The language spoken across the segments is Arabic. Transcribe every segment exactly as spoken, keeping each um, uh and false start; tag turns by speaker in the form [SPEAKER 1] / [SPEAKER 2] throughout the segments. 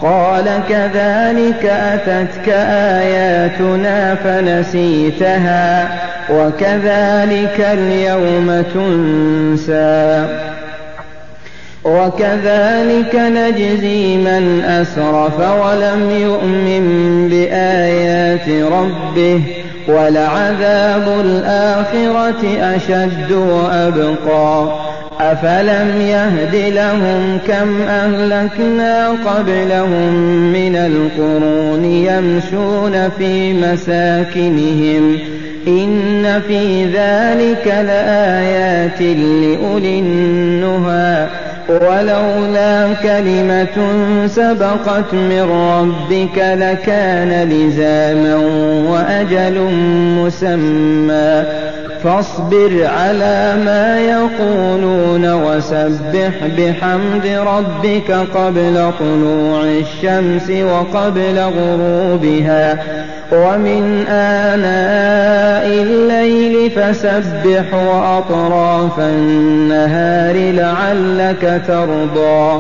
[SPEAKER 1] قال كذلك أتتك آياتنا فنسيتها وكذلك اليوم تنسى وكذلك نجزي من أسرف ولم يؤمن بآيات ربه ولعذاب الآخرة أشد وأبقى أفلم يهد لهم كم أهلكنا قبلهم من القرون يمشون في مساكنهم إن في ذلك لآيات لأولي النهى ولولا كلمة سبقت من ربك لكان لزاما وأجل مسمى فاصبر على ما يقولون وسبح بحمد ربك قبل طلوع الشمس وقبل غروبها ومن آناء الليل فسبح وأطراف النهار لعلك ترضى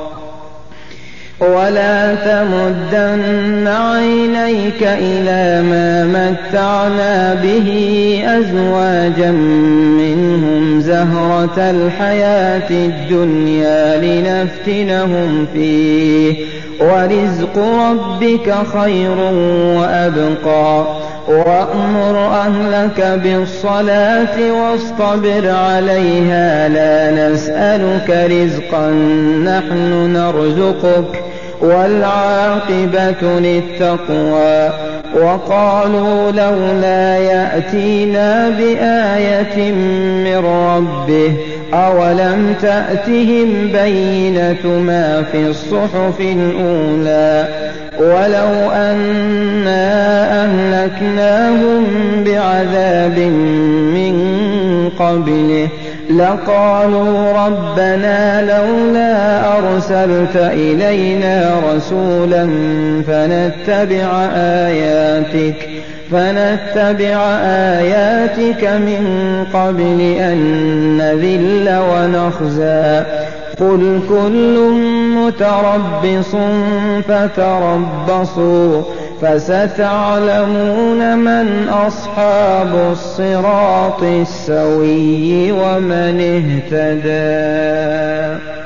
[SPEAKER 1] ولا تمدن عينيك إلى ما متعنا به أزواجا منهم زهرة الحياة الدنيا لنفتنهم فيه ورزق ربك خير وأبقى وأمر أهلك بالصلاة واصطبر عليها لا نسألك رزقا نحن نرزقك والعاقبة للتقوى وقالوا لولا يأتينا بآية من ربه أولم تأتهم بينة ما في الصحف الأولى ولو أنا أهلكناهم بعذاب من قبله لقالوا ربنا لولا أرسلت إلينا رسولا فنتبع آياتك فنتبع آياتك من قبل أن نذل ونخزى قل كل متربص فتربصوا فستعلمون من أصحاب الصراط السوي ومن اهتدى.